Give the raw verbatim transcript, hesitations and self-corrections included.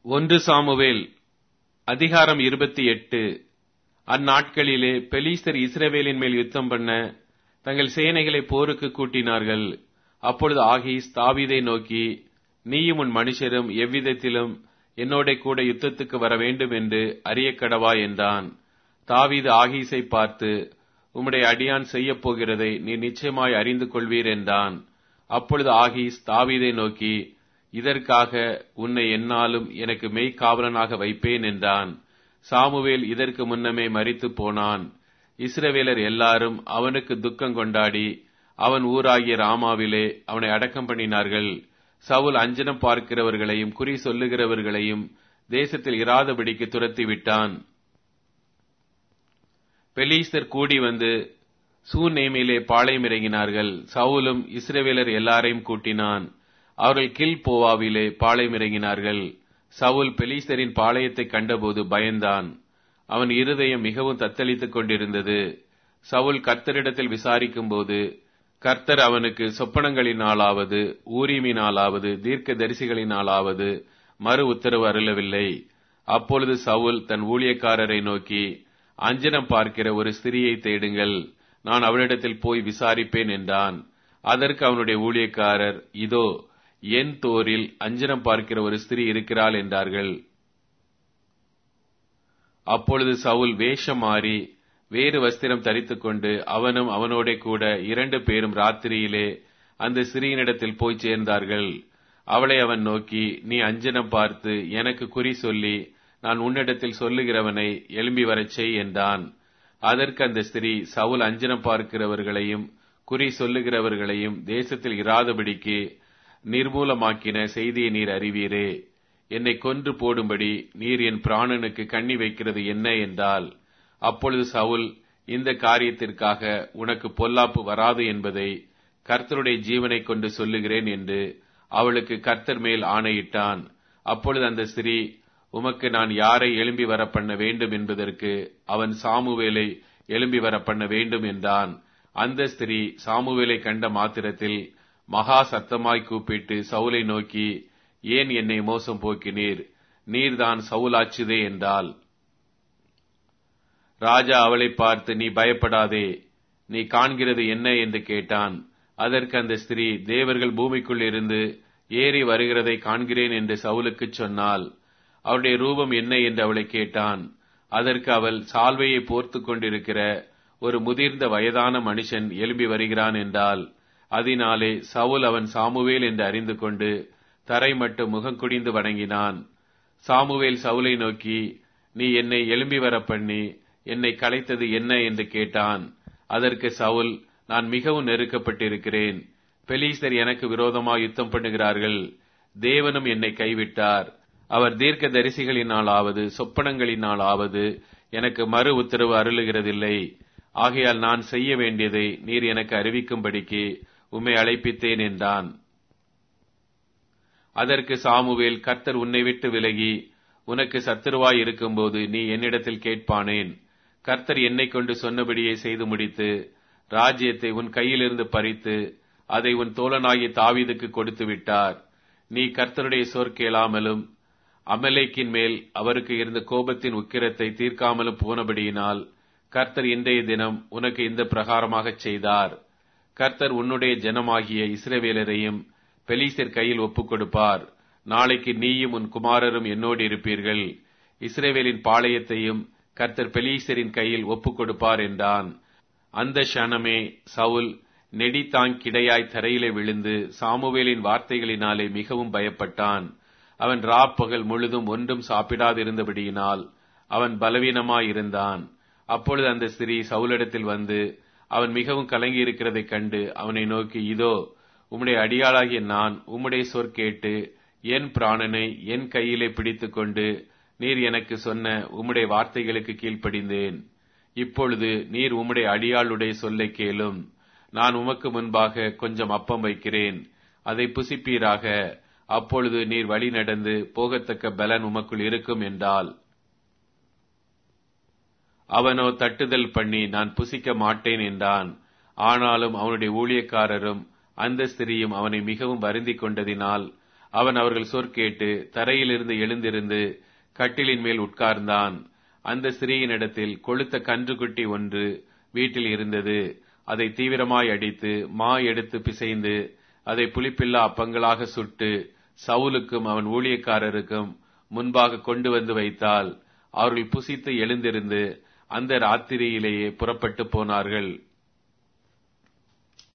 ஒன்று சாமுவேல் அதிகாரம் இருபத்தி எட்டு. அந்நாட்களிலே பெலிஸ்தர் இஸ்ரவேலின் மேல் யுத்தம் பண்ண தங்கள் சேனைகளை போருக்கு கூட்டினார்கள். அப்பொழுது ஆகீஸ் தாவீதை நோக்கி, நீயும் உன் மனுஷரும் எவ்விதத்திலும் என்னோட கூட யுத்தத்துக்கு வர வேண்டும் என்று அறியக்கடவா என்றான். தாவீது ஆகீஸை பார்த்து, உம்முடைய அடியான் செய்யப் போகிறதை நீ நிச்சயமாய் அறிந்து கொள்வீர் என்றான். அப்பொழுது ஆகீஸ் தாவீதை நோக்கி, இதற்காக உன்னை எந்நாளும் எனக்கு மெய்க்காவலனாக வைப்பேன் என்றான். சாமுவேல் இதற்கு முன்னமே மரித்து போனான். இஸ்ரவேலர் எல்லாரும் அவனுக்கு துக்கம் கொண்டாடி அவன் ஊராகிய ராமாவிலே அவனை அடக்கம் பண்ணினார்கள். சவுல் அஞ்சனம் பார்க்கிறவர்களையும் குறி சொல்லுகிறவர்களையும் தேசத்தில் இராதபடிக்கு துரத்தி விட்டான். பெலிஸ்தர் கூடி வந்து சூநேமிலே பாளையம் இறங்கினார்கள். சவுலும் இஸ்ரவேலர் எல்லாரையும் கூட்டினான். அவர்கள் கில்போவாவிலே பாளையம் இறங்கினார்கள். சவுல் பெலிஸ்தரின் பாளையத்தை கண்டபோது பயந்தான். அவன் இருதயம் மிகவும் தத்தளித்துக் கொண்டிருந்தது. சவுல் கர்த்தரிடத்தில் விசாரிக்கும் போது கர்த்தர் அவனுக்கு சொப்பனங்களினாலாவது ஊரீமினாலாவது தீர்க்க தரிசிகளினாலாவது மறு உத்தரவு அருளவில்லை. அப்பொழுது சவுல் தன் ஊழியக்காரரை நோக்கி, அஞ்சனம் பார்க்கிற ஒரு ஸ்திரியை தேடுங்கள், நான் அவளிடத்தில் போய் விசாரிப்பேன் என்றான். அதற்கு அவனுடைய ஊழியக்காரர், இதோ என் தோரில் அஞ்சனம் பார்க்கிற ஒரு ஸ்திரீ இருக்கிறாள் என்றார்கள். அப்பொழுது சவுல் வேஷம் மாறி வேறு வஸ்திரம் தரித்துக் கொண்டு அவனும் அவனோட கூட இரண்டு பேரும் ராத்திரியிலே அந்த ஸ்திரீயினிடத்தில் போய் சேர்ந்தார்கள். அவளை அவன் நோக்கி, நீ அஞ்சனம் பார்த்து எனக்கு குறி சொல்லி நான் உன்னிடத்தில் சொல்லுகிறவனை எழும்பி வரச் செய் என்றான். அதற்கு அந்த ஸ்திரீ, சவுல் அஞ்சனம் பார்க்கிறவர்களையும் குறி சொல்லுகிறவர்களையும் தேசத்தில் இராதபடிக்கு நிர்மூலமாக்கின செய்தியை நீர் அறிவீரே. என்னை கொன்று போடும்படி நீர் என் பிராணனுக்கு கண்ணி வைக்கிறது என்ன என்றால். அப்பொழுது சவுல், இந்த காரியத்திற்காக உனக்கு பொல்லாப்பு வராது என்பதை கர்த்தருடைய ஜீவனை கொண்டு சொல்லுகிறேன் என்று அவளுக்கு கர்த்தர் மேல் ஆணையிட்டான். அப்பொழுது அந்த ஸ்திரீ, உமக்கு நான் யாரை எழும்பி வர பண்ண வேண்டும் என்பதற்கு அவன் சாமுவேலை எழும்பி வர பண்ண வேண்டும் என்றான். அந்த ஸ்திரீ சாமுவேலை கண்ட மாத்திரத்தில் மகா சத்தமாய் கூப்பிட்டு சவுலை நோக்கி, ஏன் என்னை மோசம் போக்கினீர்? நீர்தான் சவுலாச்சுதே என்றாள். ராஜா அவளை பார்த்து, நீ பயப்படாதே, நீ காண்கிறது என்ன என்று கேட்டான். அதற்கு அந்த ஸ்திரீ, தேவர்கள் பூமிக்குள் இருந்து ஏறி வருகிறதை காண்கிறேன் என்று சவுலுக்கு சொன்னாள். அவருடைய ரூபம் என்ன என்று அவளை கேட்டான். அதற்கு அவள், சால்வையை போர்த்து கொண்டிருக்கிற ஒரு முதிர்ந்த வயதான மனுஷன் எழும்பி வருகிறான் என்றாள். அதனாலே சவுல் அவன் சாமுவேல் என்று அறிந்து கொண்டு தரை மட்டும் முகங்குடிந்து வணங்கினான். சாமுவேல் சவுலை நோக்கி, நீ என்னை எழும்பி வர பண்ணி என்னை கலைத்தது என்ன என்று கேட்டான். அதற்கு சவுல், நான் மிகவும் நெருக்கப்பட்டிருக்கிறேன். பெலிஸ்தர் எனக்கு விரோதமாக யுத்தம் பண்ணுகிறார்கள். தேவனும் என்னை கைவிட்டார். அவர் தீர்க்க தரிசிகளினாலாவது சொப்பனங்களினாலாவது எனக்கு மறு உத்தரவு அருளுகிறதில்லை. ஆகையால் நான் செய்ய வேண்டியதை நீர் எனக்கு அறிவிக்கும்படிக்கு உம்மை அழைப்பித்தேன் என்றான். அதற்கு சாமுவேல், கர்த்தர் உன்னை விட்டு விலகி உனக்கு சத்துருவாய் இருக்கும்போது நீ என்னிடத்தில் கேட்பானேன்? கர்த்தர் என்னை கொண்டு சொன்னபடியே செய்து முடித்து ராஜ்யத்தை உன் கையிலிருந்து பறித்து அதை உன் தோழனாகிய தாவீதுக்கு கொடுத்து விட்டார். நீ கர்த்தருடைய சொற் கேளாமலும் அமலேக்கின் மேல் அவருக்கு இருந்த கோபத்தின் உக்கிரத்தை தீர்க்காமலும் போனபடியினால் கர்த்தர் இன்றைய தினம் உனக்கு இந்த பிரகாரமாகச் செய்தார். கர்த்தர் உன்னுடைய ஜனமாகிய இஸ்ரவேலரையும் பெலிஸ்தர் கையில் ஒப்புக் கொடுப்பார். நாளைக்கு நீயும் உன் குமாரரும் என்னோடு இருப்பீர்கள். இஸ்ரவேலின் பாளையத்தையும் கர்த்தர் பெலிஸ்தரின் கையில் ஒப்புக் கொடுப்பார் என்றான். அந்த க்ஷணமே சவுல் நெடிதாங்கிடையாய் தரையிலே விழுந்து சாமுவேலின் வார்த்தைகளினாலே மிகவும் பயப்பட்டான். அவன் ராப்பகல் முழுதும் ஒன்றும் சாப்பிடாதிருந்தபடியினால் அவன் பலவீனமாயிருந்தான். அப்பொழுது அந்த ஸ்திரீ சவுலிடத்தில் வந்து அவன் மிகவும் கலங்கி இருக்கிறதைக் கண்டு அவனை நோக்கி, இதோ உம்முடைய அடியாளாகிய நான் உம்முடைய சொற் கேட்டு என் பிராணனை என் கையிலே பிடித்துக் கொண்டு நீர் எனக்கு சொன்ன உம்முடைய வார்த்தைகளுக்கு கீழ்ப்படிந்தேன். இப்பொழுது நீர் உம்முடைய அடியாளுடைய சொல்லை கேளும். நான் உமக்கு முன்பாக கொஞ்சம் அப்பம் வைக்கிறேன், அதை புசிப்பீராக. அப்பொழுது நீர் வழி நடந்து போகத்தக்க பலன் உமக்குள் இருக்கும் என்றால். அவனோ தட்டுதல் பண்ணி, நான் புசிக்க மாட்டேன் என்றான். ஆனாலும் அவனுடைய ஊழியக்காரரும் அந்த ஸ்திரீயும் அவனை மிகவும் வருந்திக் கொண்டதினால் அவன் அவர்கள் சொற்கேட்டு தரையிலிருந்து எழுந்திருந்து கட்டிலின் மேல் உட்கார்ந்தான். அந்த ஸ்திரீயினிடத்தில் கொழுத்த கன்றுக்குட்டி ஒன்று வீட்டில் இருந்தது. அதை தீவிரமாய் அடித்து மா எடுத்து பிசைந்து அதை புளிப்பில்லா அப்பங்களாக சுட்டு சவுலுக்கும் அவன் ஊழியக்காரருக்கும் முன்பாக கொண்டு வந்து வைத்தாள். அவர்கள் புசித்து எழுந்திருந்து அந்த ராத்திரியிலேயே புறப்பட்டு போனார்கள்.